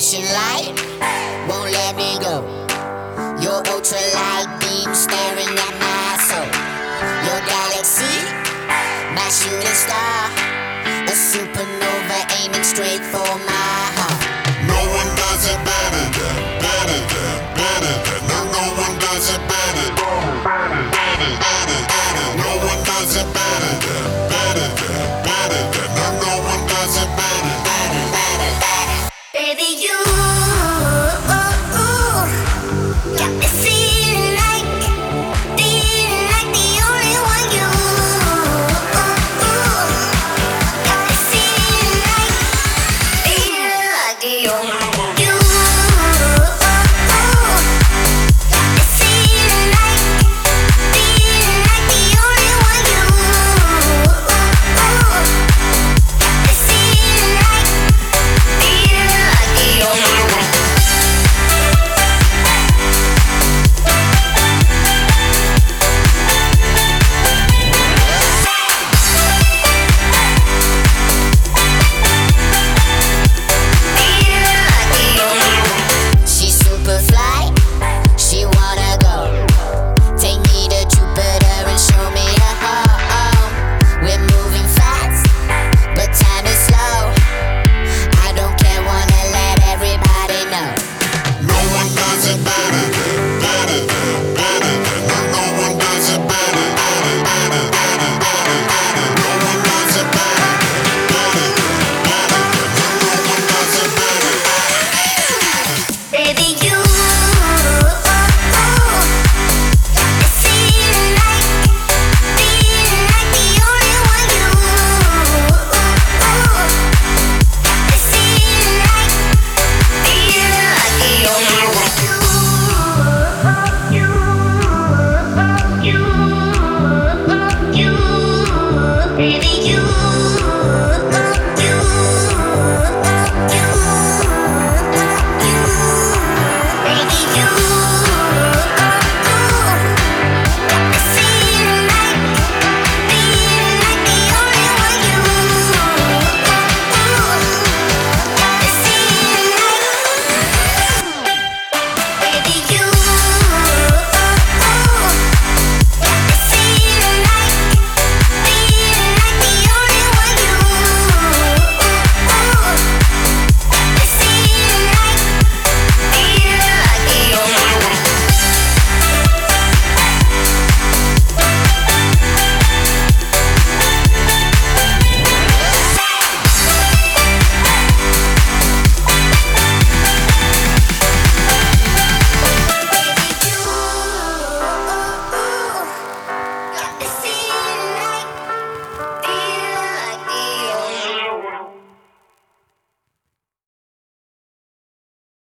flashing light won't let me go. Your ultralight beam staring at my soul. Your galaxy, my shooting star, a supernova aiming straight for my heart. No one does it better than, better than, better than. No one does it better, better, better, better, better. No one does it better than, better than, better than. No one does it better, better, better, better. Baby, you got me feeling like the only one. You got me feeling like the only one. You got me feeling like the only one. You got me feeling like the only one. She's super fly, she wanna go. Take me to Jupiter and show me a home. We're moving fast, but time is slow. I don't care, wanna let everybody know. No one does it better than, better than, better than. No one does it better, better, better, better, better, better. No one does it better than, better than, better than. No one does it better. Baby, you got me feeling like the only one. You got me feeling like the only one. You, baby.